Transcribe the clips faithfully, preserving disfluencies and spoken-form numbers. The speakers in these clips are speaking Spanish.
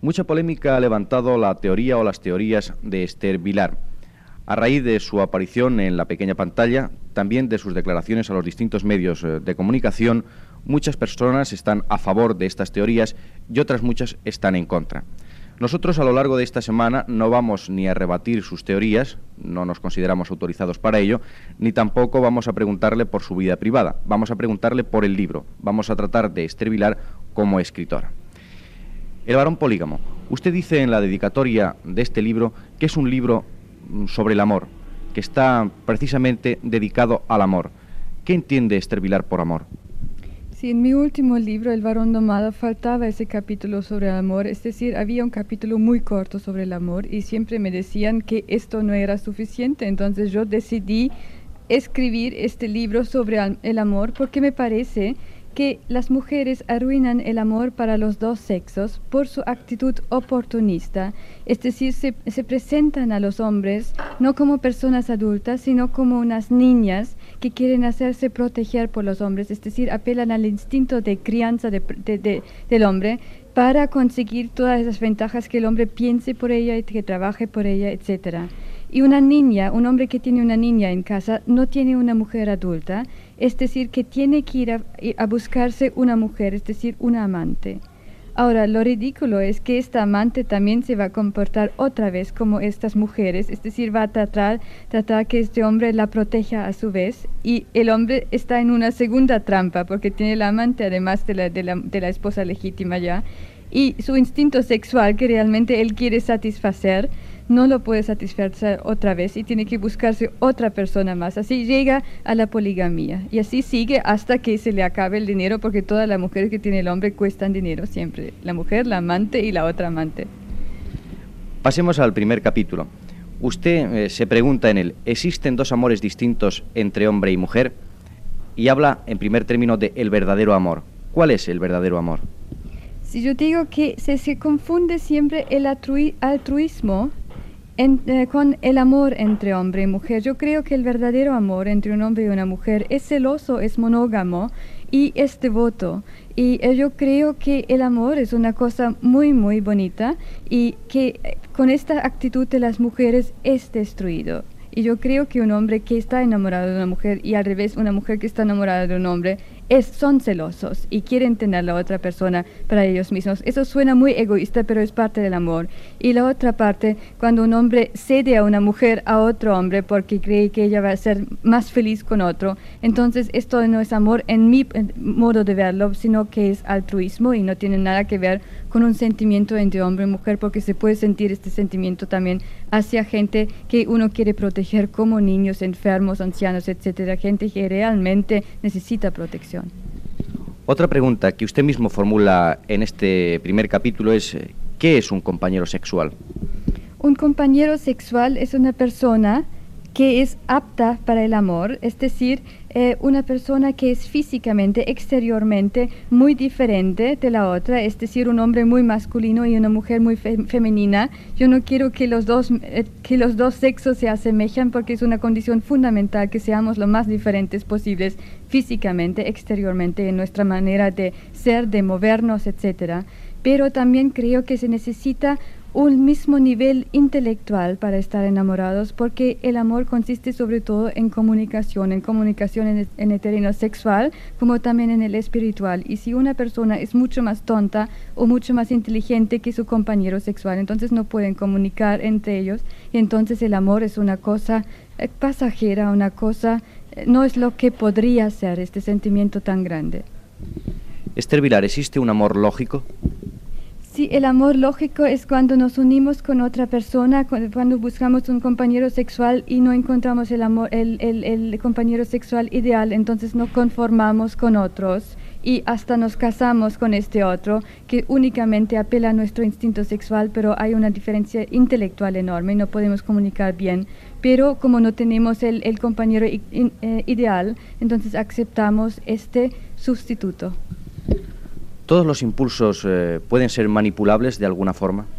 Mucha polémica ha levantado la teoría o las teorías de Esther Vilar. A raíz de su aparición en la pequeña pantalla, también de sus declaraciones a los distintos medios de comunicación, muchas personas están a favor de estas teorías y otras muchas están en contra. Nosotros a lo largo de esta semana no vamos ni a rebatir sus teorías, no nos consideramos autorizados para ello, ni tampoco vamos a preguntarle por su vida privada, vamos a preguntarle por el libro, vamos a tratar de Esther Vilar como escritora. El varón polígamo. Usted dice en la dedicatoria de este libro que es un libro sobre el amor, que está precisamente dedicado al amor. ¿Qué entiende Esther Vilar por amor? Sí, en mi último libro, El varón domado, faltaba ese capítulo sobre el amor, es decir, había un capítulo muy corto sobre el amor y siempre me decían que esto no era suficiente, entonces yo decidí escribir este libro sobre el amor porque me parece que las mujeres arruinan el amor para los dos sexos por su actitud oportunista, es decir, se, se presentan a los hombres no como personas adultas, sino como unas niñas que quieren hacerse proteger por los hombres, es decir, apelan al instinto de crianza de, de, de, del hombre para conseguir todas esas ventajas que el hombre piense por ella y que trabaje por ella, etcétera. Y una niña, un hombre que tiene una niña en casa, no tiene una mujer adulta, es decir, que tiene que ir a, a buscarse una mujer, es decir, una amante. Ahora, lo ridículo es que esta amante también se va a comportar otra vez como estas mujeres, es decir, va a tratar, tratar que este hombre la proteja a su vez, y el hombre está en una segunda trampa, porque tiene la amante además de la, de la, de la esposa legítima ya, y su instinto sexual que realmente él quiere satisfacer, no lo puede satisfacer otra vez y tiene que buscarse otra persona más. Así llega a la poligamia y así sigue hasta que se le acabe el dinero, porque todas las mujeres que tiene el hombre cuestan dinero siempre. La mujer, la amante y la otra amante. Pasemos al primer capítulo. Usted eh, se pregunta en él, ¿existen dos amores distintos entre hombre y mujer? Y habla en primer término de el verdadero amor. ¿Cuál es el verdadero amor? Si yo digo que se, se confunde siempre el altrui, altruismo En, eh, con el amor entre hombre y mujer. Yo creo que el verdadero amor entre un hombre y una mujer es celoso, es monógamo y es devoto. Y eh, yo creo que el amor es una cosa muy, muy bonita y que eh, con esta actitud de las mujeres es destruido. Y yo creo que un hombre que está enamorado de una mujer y al revés, una mujer que está enamorada de un hombre, es, son celosos y quieren tener a la otra persona para ellos mismos. Eso suena muy egoísta, pero es parte del amor. Y la otra parte, cuando un hombre cede a una mujer a otro hombre porque cree que ella va a ser más feliz con otro, entonces esto no es amor en mi modo de verlo, sino que es altruismo y no tiene nada que ver con un sentimiento entre hombre y mujer, porque se puede sentir este sentimiento también hacia gente que uno quiere proteger, como niños, enfermos, ancianos, etcétera, gente que realmente necesita protección. Otra pregunta que usted mismo formula en este primer capítulo es, ¿qué es un compañero sexual? Un compañero sexual es una persona que es apta para el amor, es decir, eh, una persona que es físicamente, exteriormente muy diferente de la otra, es decir, un hombre muy masculino y una mujer muy fe femenina. Yo no quiero que los dos eh, que los dos sexos se asemejen, porque es una condición fundamental que seamos lo más diferentes posibles físicamente, exteriormente, en nuestra manera de ser, de movernos, etcétera. Pero también creo que se necesita un mismo nivel intelectual para estar enamorados, porque el amor consiste sobre todo en comunicación, en comunicación en, en el terreno sexual como también en el espiritual. Y si una persona es mucho más tonta o mucho más inteligente que su compañero sexual, entonces no pueden comunicar entre ellos, y entonces el amor es una cosa eh, pasajera, una cosa, eh, no es lo que podría ser este sentimiento tan grande. Esther Vilar, ¿existe un amor lógico? Sí, el amor lógico es cuando nos unimos con otra persona, cuando buscamos un compañero sexual y no encontramos el, amor, el, el, el compañero sexual ideal, entonces nos conformamos con otros y hasta nos casamos con este otro que únicamente apela a nuestro instinto sexual, pero hay una diferencia intelectual enorme, no podemos comunicar bien, pero como no tenemos el, el compañero i, in, eh, ideal, entonces aceptamos este sustituto. ¿Todos los impulsos eh, pueden ser manipulables de alguna forma?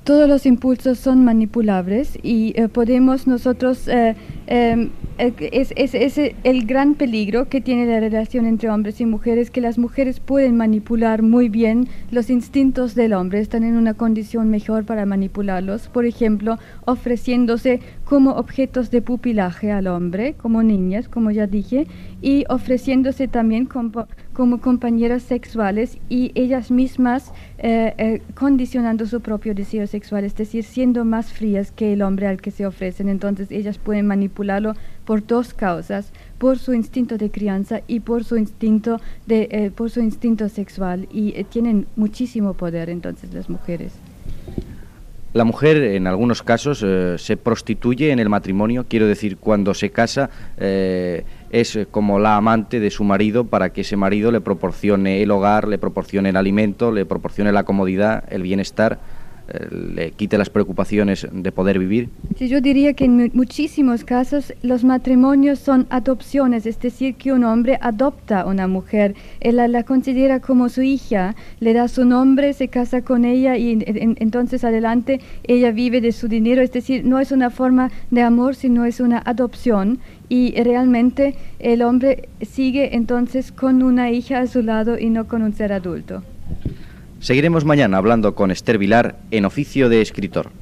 Todos los impulsos son manipulables y eh, podemos nosotros, eh, eh, es, es, es el gran peligro que tiene la relación entre hombres y mujeres, que las mujeres pueden manipular muy bien los instintos del hombre, están en una condición mejor para manipularlos, por ejemplo, ofreciéndose como objetos de pupilaje al hombre, como niñas, como ya dije, y ofreciéndose también como, como compañeras sexuales y ellas mismas eh, eh, condicionando su propio deseo sexual, es decir, siendo más frías que el hombre al que se ofrecen. Entonces ellas pueden manipularlo por dos causas, por su instinto de crianza y por su instinto de eh, por su instinto sexual, y eh, tienen muchísimo poder entonces las mujeres. La mujer en algunos casos eh, se prostituye en el matrimonio, quiero decir, cuando se casa eh, es como la amante de su marido para que ese marido le proporcione el hogar, le proporcione el alimento, le proporcione la comodidad, el bienestar, eh, le quite las preocupaciones de poder vivir. Sí, yo diría que en muchísimos casos los matrimonios son adopciones, es decir, que un hombre adopta a una mujer, él la, la considera como su hija, le da su nombre, se casa con ella y en, en, entonces adelante ella vive de su dinero, es decir, no es una forma de amor, sino es una adopción, y realmente el hombre sigue entonces con una hija a su lado y no con un ser adulto. Seguiremos mañana hablando con Esther Vilar en Oficio de Escritor.